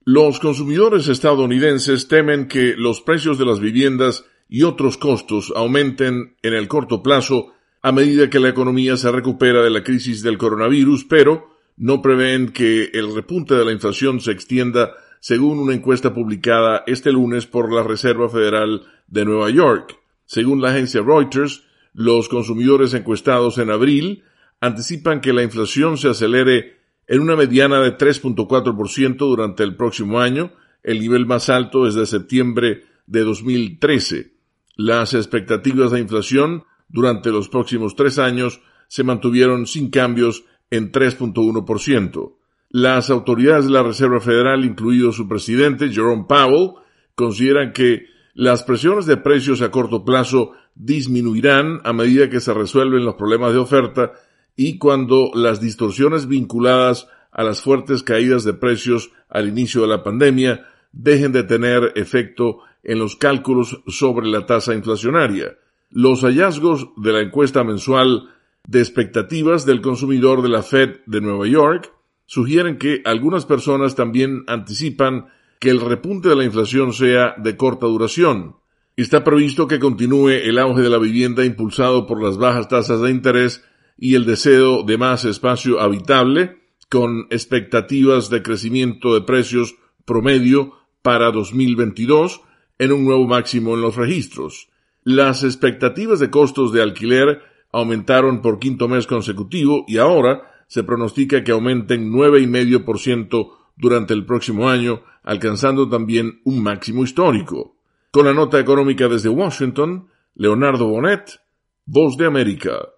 Los consumidores estadounidenses temen que los precios de las viviendas y otros costos aumenten en el corto plazo a medida que la economía se recupera de la crisis del coronavirus, pero no prevén que el repunte de la inflación se extienda, según una encuesta publicada este lunes por la Reserva Federal de Nueva York. Según la agencia Reuters, los consumidores encuestados en abril anticipan que la inflación se acelere en una mediana de 3.4% durante el próximo año, el nivel más alto desde septiembre de 2013. Las expectativas de inflación durante los próximos 3 años se mantuvieron sin cambios en 3.1%. Las autoridades de la Reserva Federal, incluido su presidente, Jerome Powell, consideran que las presiones de precios a corto plazo disminuirán a medida que se resuelven los problemas de oferta y cuando las distorsiones vinculadas a las fuertes caídas de precios al inicio de la pandemia dejen de tener efecto en los cálculos sobre la tasa inflacionaria. Los hallazgos de la encuesta mensual de expectativas del consumidor de la Fed de Nueva York sugieren que algunas personas también anticipan que el repunte de la inflación sea de corta duración. Está previsto que continúe el auge de la vivienda impulsado por las bajas tasas de interés y el deseo de más espacio habitable, con expectativas de crecimiento de precios promedio para 2022 en un nuevo máximo en los registros. Las expectativas de costos de alquiler aumentaron por quinto mes consecutivo y ahora se pronostica que aumenten 9,5% durante el próximo año, alcanzando también un máximo histórico. Con la nota económica desde Washington, Leonardo Bonet, Voz de América.